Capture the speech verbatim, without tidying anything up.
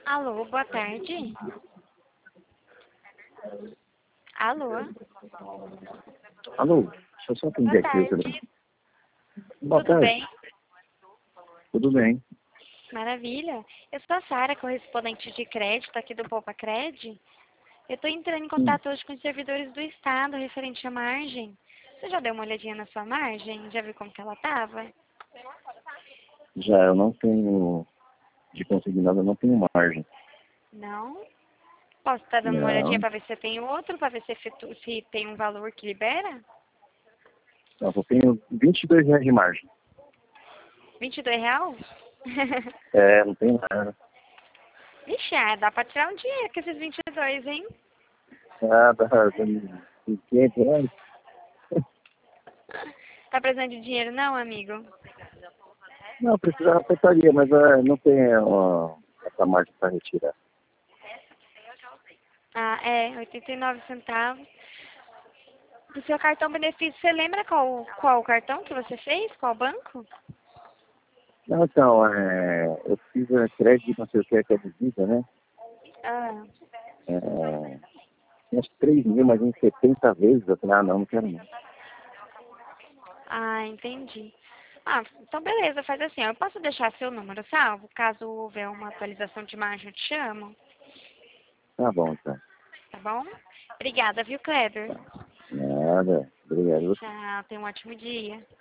Alô, boa tarde. Alô, Alô, deixa eu só boa atender aqui o tarde. telefone. Boa Tudo tarde, bem? tudo bem? Maravilha. Eu sou a Sara, correspondente de crédito aqui do Poupa Cred. Eu estou entrando em Sim, contato hoje com os servidores do Estado referente à margem. Você já deu uma olhadinha na sua margem? Já viu como que ela estava? já eu não tenho, de conseguir nada, eu não tenho margem. Não? Posso estar dando uma olhadinha Não, para ver se tem outro, para ver se, efetu- se tem um valor que libera? eu só tenho vinte e dois reais de margem. vinte e dois reais? É, não tem nada. Vixe, ah, dá para tirar um dinheiro com esses vinte e dois, hein? Nada, tem quinhentos reais. Tá precisando de dinheiro não, amigo? Não, precisa apertaria, mas é, não tem ó, essa margem para retirar. Ah, é, oitenta e nove centavos. Do seu cartão benefício, você lembra qual, qual o cartão que você fez? Qual banco? Não, então, é, eu fiz a crédito, não sei o que é que é de Visa, né? Ah, É, tinha uns três mil, mas em setenta vezes. Eu falei, ah, não, não quero não. ah, entendi. Ah, então beleza, faz assim, ó, eu posso deixar seu número salvo? Caso houver uma atualização de margem, eu te chamo, Tá bom, então. tá bom? Obrigada, viu, Kleber? Nada, obrigado. Tchau, tenha um ótimo dia.